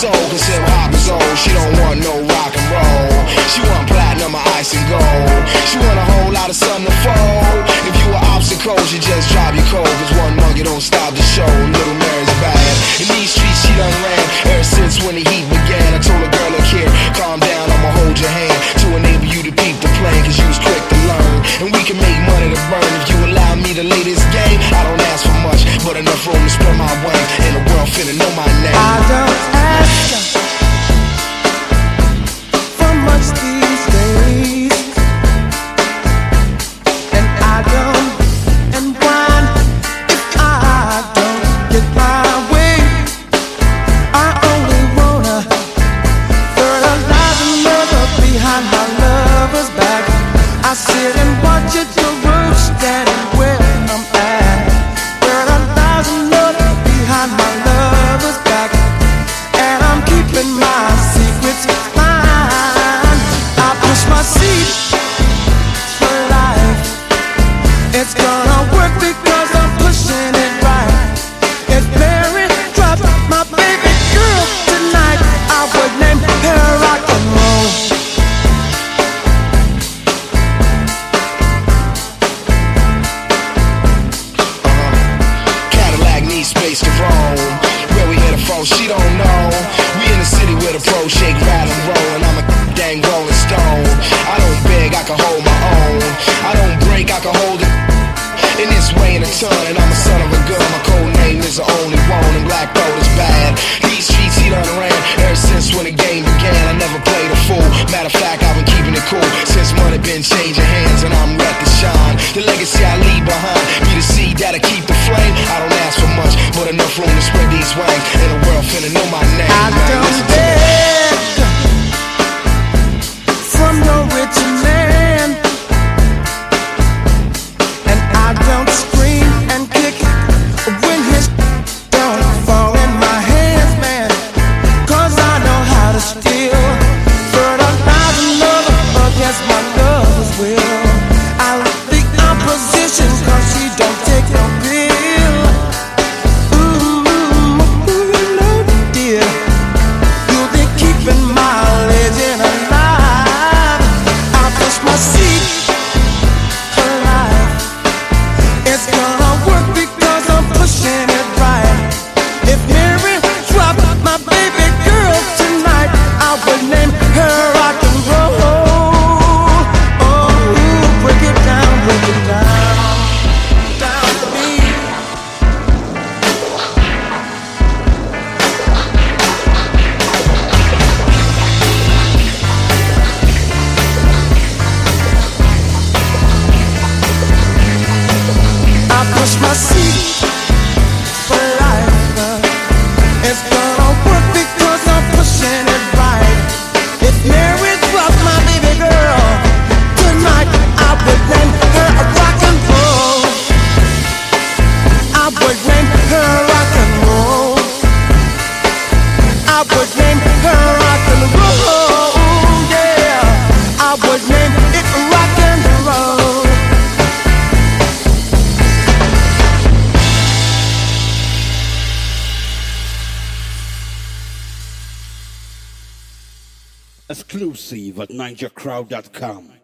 soul, cause hip hop is old. She don't want no rock and roll. She want platinum or ice and gold. She want a whole lot of sun to fold. If you were obstacles, you just drive your cold, cause one monkey don't stop the show. Little Mary's bad. In these streets she done ran ever since when the heat began. I told a girl, look here, calm down, I'ma hold your hand to enable you to peep the plan, cause you was quick to learn. And we can make money to burn if you allow me to lay this game. I don't ask for much, but enough room to spread my wings, and the world finna know my name. I don't ask for much these days, and I don't and whine if I don't get my way. I only wanna fertilize another behind my lover's back. I sit and watch it grow, standing where I'm at. Fertilize another behind my lover's back, and I'm keeping my secrets mine. I push my seat for life. It's gonna work because I'm pushing it right. If Mary dropped my baby girl tonight, I would name her rock and roll. Cadillac needs space to roam. Where we hit a phone, she don't know. We in the city with a pro, shake, rattle, and roll, and I'm a dang rolling stone. I don't beg, I can hold my own. I don't break, I can hold it. In this way in a ton, and I'm a son of a gun. My code name is the only one, and black gold is bad. These streets he done ran ever since when the game began. I never played a fool. Matter of fact, I've been keeping it cool since money been changing hands, and I'm ready to shine. The legacy I leave behind be the seed that'll keep the flame. I don't ask for much, but enough room to spread these wings, and the world finna know my name. I don't beg from no rich man, and I don't scream and kick when his don't fall in my hands, man. Cause I know how to steal, fertilize another against my lover's will. I like the opposition cause she don't take no pill. Dear, you'll be keeping my legend alive. I push my seat for life. It's gonna work because I'm pushing it right. If Mary dropped my baby girl tonight, I would name her rock and roll. Oh, break it down, down to me. I push my seat for life. It's gonna work because I'm pushing it right. If Mary dropped my baby girl tonight, I would name her a rock and roll. I would name her rock and roll. I would name her rock and roll. Yeah, I would name it rock and roll. Exclusive at NinjaCrowd.com.